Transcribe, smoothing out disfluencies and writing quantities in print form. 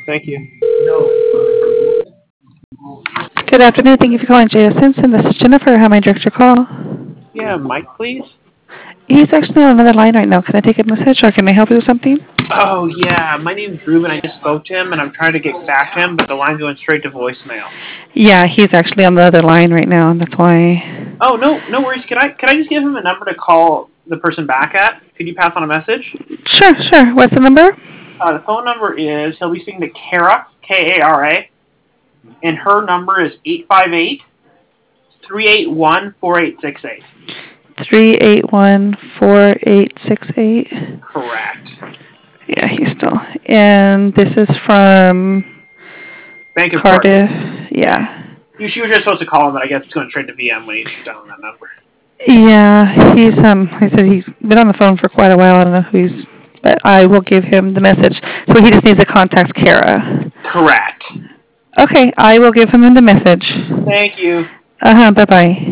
Thank you. Good afternoon. Thank you for calling J.S. Simpson. This is Jennifer. How may I direct your call? Yeah, Mike, please. He's actually on another line right now. Can I take a message or can I help you with something? Oh, yeah. My name's Ruben. I just spoke to him, and I'm trying to get back to him, but the line's going straight to voicemail. Yeah, he's actually on the other line right now. That's why. Oh, no worries. Can I just give him a number to call the person back at? Could you pass on a message? Sure. What's the number? The phone number is, he'll be speaking to Kara, Kara, and her number is 858-381-4868. 381-4868. Correct. Yeah, he's still. And this is from Bank of Cardiff. Cardiff. Yeah. She was just supposed to call him, but I guess it's going straight to VM when he's done on that number. Yeah, he's like I said, he's been on the phone for quite a while. I don't know who he's, but I will give him the message. So he just needs to contact Kara. Correct. Okay, I will give him the message. Thank you. Bye bye.